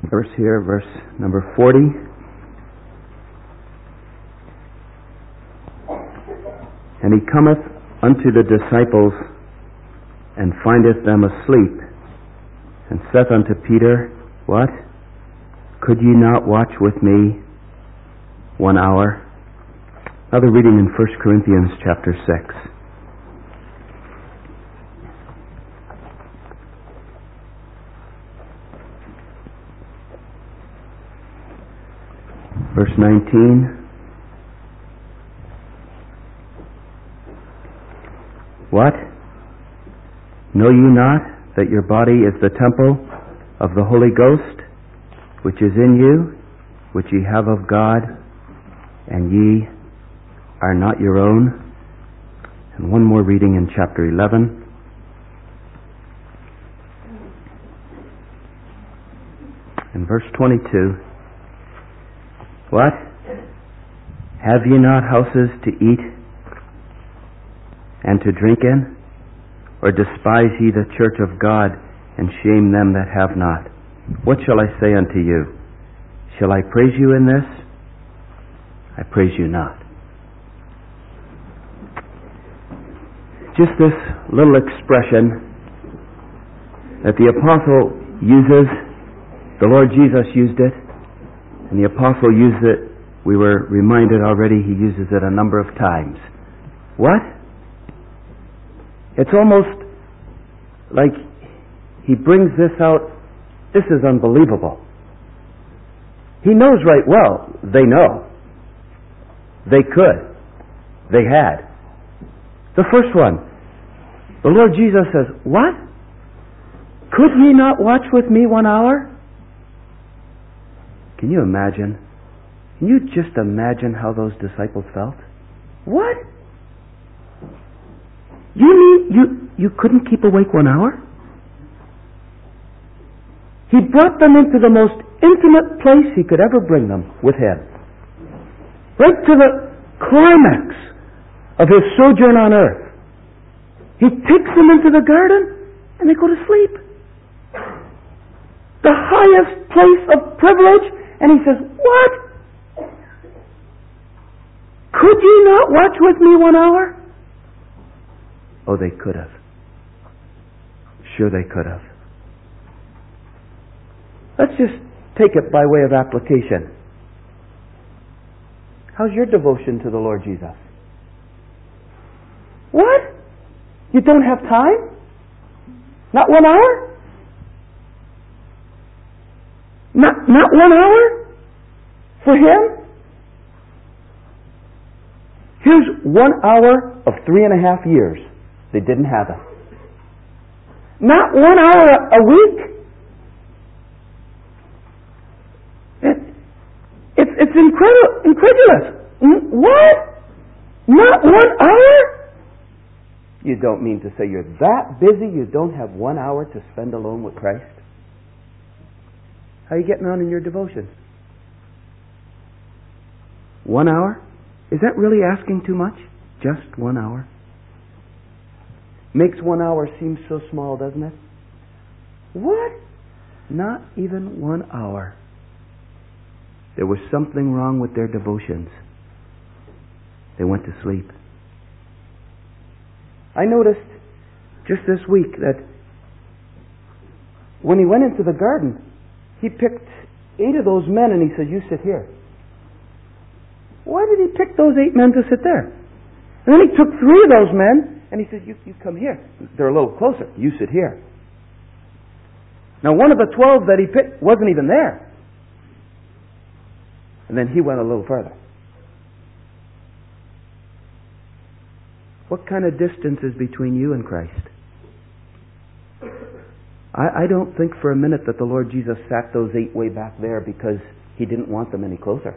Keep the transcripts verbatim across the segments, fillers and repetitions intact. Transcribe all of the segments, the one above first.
verse here, verse number forty. And he cometh unto the disciples, and findeth them asleep, and saith unto Peter, What? Could ye not watch with me one hour? Another reading in First Corinthians chapter six. Verse nineteen. What? Know ye not that your body is the temple of the Holy Ghost, which is in you, which ye have of God, and ye are not your own? And one more reading in chapter eleven. In verse twenty-two. What? Have ye not houses to eat and to drink in? Or despise ye the church of God, and shame them that have not? What shall I say unto you? Shall I praise you in this? I praise you not. Just this little expression that the apostle uses, the Lord Jesus used it, and the apostle used it, we were reminded already, he uses it a number of times. What? It's almost like he brings this out. This is unbelievable. He knows right well. They know. They could. They had. The first one. The Lord Jesus says, What? Could ye not watch with me one hour? Can you imagine? Can you just imagine how those disciples felt? What? You mean you, you couldn't keep awake one hour? He brought them into the most intimate place he could ever bring them with him. Right to the climax of his sojourn on earth. He takes them into the garden and they go to sleep. The highest place of privilege, and he says, What? Could you not watch with me one hour? Oh, they could have. Sure they could have. Let's just take it by way of application. How's your devotion to the Lord Jesus? What? You don't have time? Not one hour? Not, not one hour? For Him? Here's one hour of three and a half years. They didn't have it. Not one hour a week. It, it's it's incredible, incredulous. What? Not one hour? You don't mean to say you're that busy you don't have one hour to spend alone with Christ? How are you getting on in your devotion? One hour? Is that really asking too much? Just one hour? Makes one hour seem so small, doesn't it? What? Not even one hour. There was something wrong with their devotions. They went to sleep. I noticed just this week that when he went into the garden, he picked eight of those men and he said, You sit here. Why did he pick those eight men to sit there? And then he took three of those men and he said, you, you come here. They're a little closer. You sit here. Now one of the twelve that he picked wasn't even there. And then he went a little further. What kind of distance is between you and Christ? I, I don't think for a minute that the Lord Jesus sat those eight way back there because he didn't want them any closer.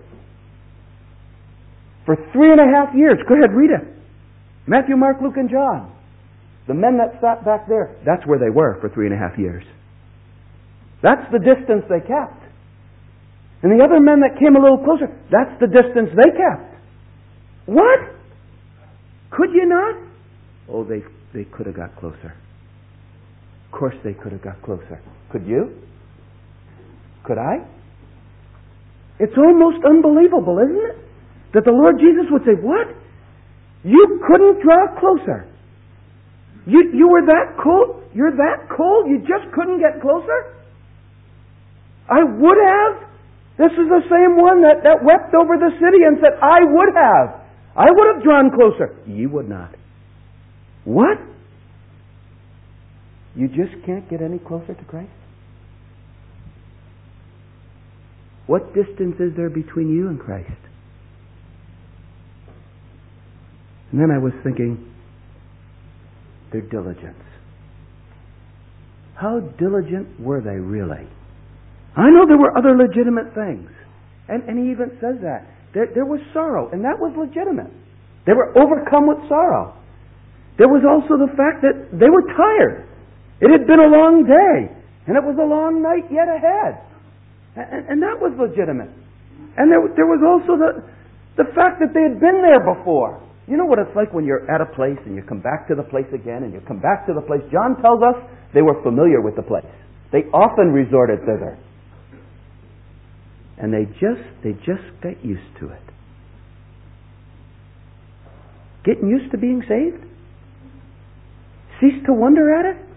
For three and a half years, go ahead, read it. Matthew, Mark, Luke, and John. The men that sat back there, that's where they were for three and a half years. That's the distance they kept. And the other men that came a little closer, that's the distance they kept. What? Could you not? Oh, they they could have got closer. Of course they could have got closer. Could you? Could I? It's almost unbelievable, isn't it? That the Lord Jesus would say, what? You couldn't draw closer. You, you were that cold? You're that cold? You just couldn't get closer? I would have. This is the same one that, that wept over the city and said, I would have. I would have drawn closer. You would not. What? You just can't get any closer to Christ? What distance is there between you and Christ? And then I was thinking, their diligence. How diligent were they really? I know there were other legitimate things. And, and he even says that. There, there was sorrow, and that was legitimate. They were overcome with sorrow. There was also the fact that they were tired. It had been a long day, and it was a long night yet ahead. And, and that was legitimate. And there, there was also the, the fact that they had been there before. You know what it's like when you're at a place and you come back to the place again and you come back to the place. John tells us they were familiar with the place. They often resorted thither. And they just, they just got used to it. Getting used to being saved? Cease to wonder at it?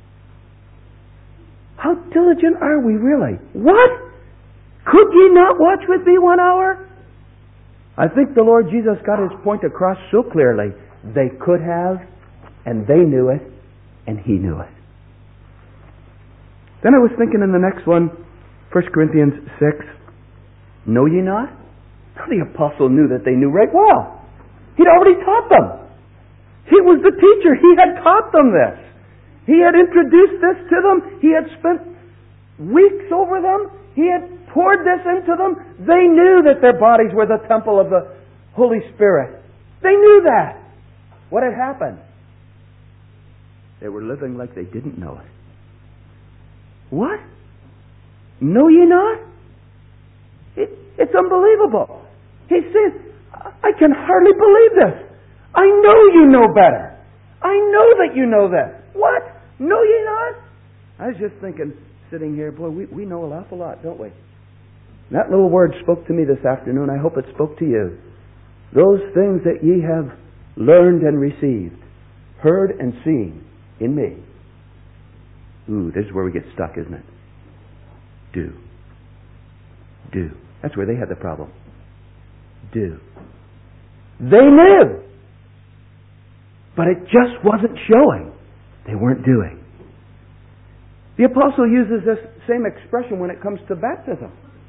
How diligent are we really? What? Could ye not watch with me one hour? I think the Lord Jesus got his point across so clearly. They could have, and they knew it, and he knew it. Then I was thinking in the next one, First Corinthians six, know ye not? The apostle knew that they knew right well. He'd already taught them. He was the teacher. He had taught them this. He had introduced this to them. He had spent weeks over them. He had poured this into them. They knew that their bodies were the temple of the Holy Spirit. They knew that. What had happened? They were living like they didn't know it. What? Know ye not? It, it's unbelievable. He says, I can hardly believe this. I know you know better. I know that you know this. What? Know ye not? I was just thinking, sitting here, boy, we, we know an awful lot, don't we? That little word spoke to me this afternoon. I hope it spoke to you. Those things that ye have learned and received, heard and seen in me. Ooh, this is where we get stuck, isn't it? Do. Do. That's where they had the problem. Do. They knew. But it just wasn't showing. They weren't doing. The apostle uses this same expression when it comes to baptism.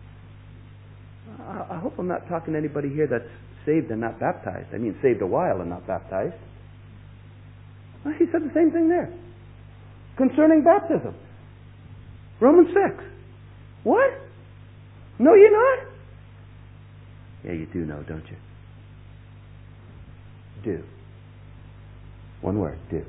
I hope I'm not talking to anybody here that's saved and not baptized. I mean, saved a while and not baptized. Well, he said the same thing there. Concerning baptism. Romans six. What? Know ye not? Yeah, you do know, don't you? Do. One word, do.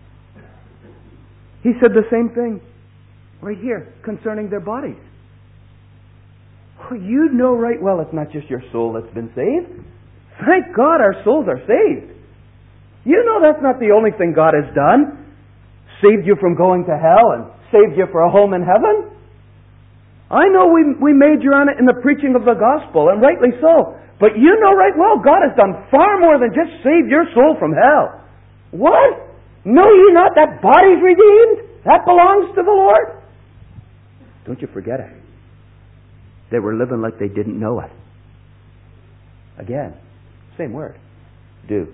He said the same thing right here concerning their bodies. Oh, you know right well it's not just your soul that's been saved. Thank God our souls are saved. You know that's not the only thing God has done. Saved you from going to hell and saved you for a home in heaven. I know we, we major on it in the preaching of the gospel, and rightly so. But you know right well God has done far more than just save your soul from hell. What? Know ye not that body's redeemed? That belongs to the Lord? Don't you forget it. They were living like they didn't know it. Again, same word. Do.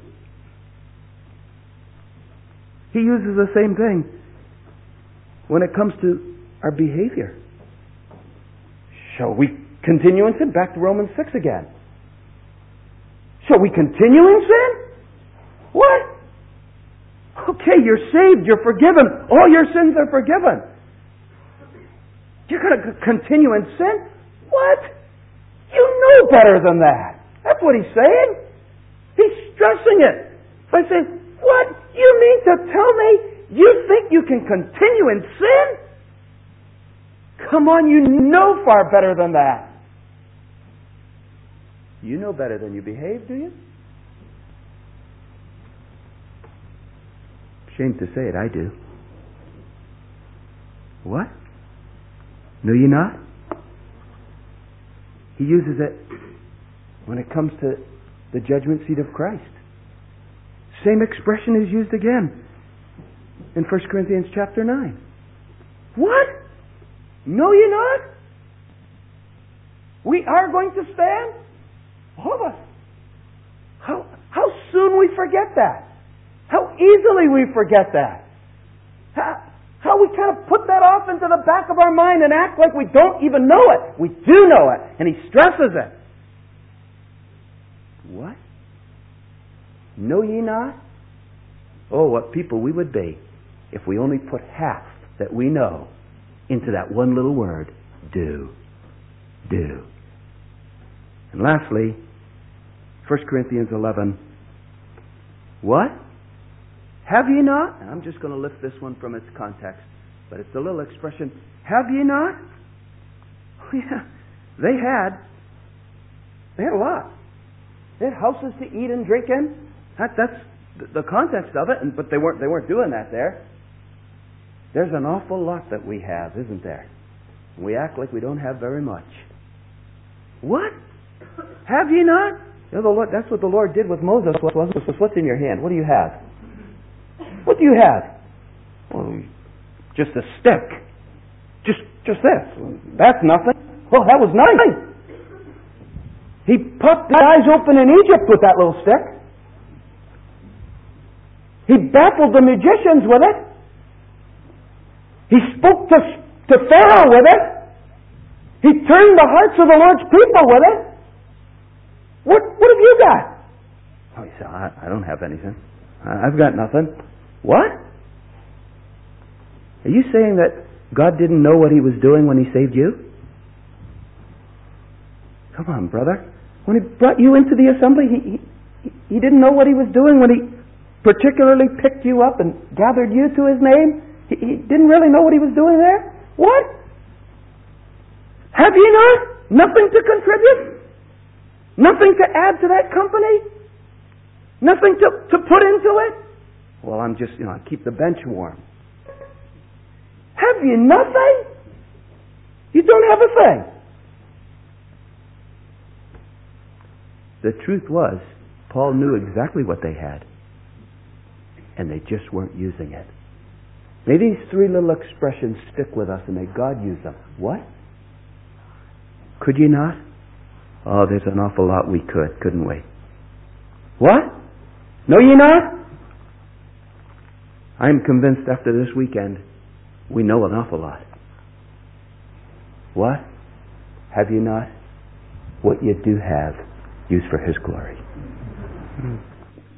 He uses the same thing when it comes to our behavior. Shall we continue in sin? Back to Romans six again. Shall we continue in sin? What? Okay, you're saved, you're forgiven. All your sins are forgiven. You're going to continue in sin? What? You know better than that. That's what he's saying. He's stressing it by saying, what? You mean to tell me you think you can continue in sin? Come on, you know far better than that. You know better than you behave, do you? Shame to say it, I do. What? Know ye not? He uses it when it comes to the judgment seat of Christ. Same expression is used again in First Corinthians chapter nine. What? Know ye not? We are going to stand? All of us. How, how soon we forget that. How easily we forget that. How, how we kind of put that off into the back of our mind and act like we don't even know it. We do know it. And he stresses it. What? Know ye not? Oh, what people we would be if we only put half that we know into that one little word, do. Do. And lastly, First Corinthians eleven. What? Have ye not? And I'm just going to lift this one from its context, but it's a little expression. Have ye not? Oh, yeah. They had. They had a lot. They had houses to eat and drink in. That, that's the context of it, and, but they weren't, they weren't doing that there. There's an awful lot that we have, isn't there? We act like we don't have very much. What? Have ye not? You know, the Lord, that's what the Lord did with Moses. What's in your hand? What do you have? What do you have? Well, just a stick. Just, just this. That's nothing. Well, that was nothing. He popped the eyes open in Egypt with that little stick. He baffled the magicians with it. He spoke to, to Pharaoh with it. He turned the hearts of the Lord's people with it. What, what have you got? Oh, he said, I, I don't have anything. I've got nothing. What? Are you saying that God didn't know what He was doing when He saved you? Come on, brother. When He brought you into the assembly, He, he, he didn't know what He was doing when He particularly picked you up and gathered you to His name? He, he didn't really know what He was doing there? What? Have you not? Nothing to contribute? Nothing to add to that company? Nothing to, to put into it? Well, I'm just, you know, I keep the bench warm. Have you nothing? You don't have a thing. The truth was, Paul knew exactly what they had, and they just weren't using it. May these three little expressions stick with us and may God use them. What? Could you not? Oh, there's an awful lot we could, couldn't we? What? Know ye not? I'm convinced after this weekend we know an awful lot. What? Have you not? What you do have, use for His glory. Mm.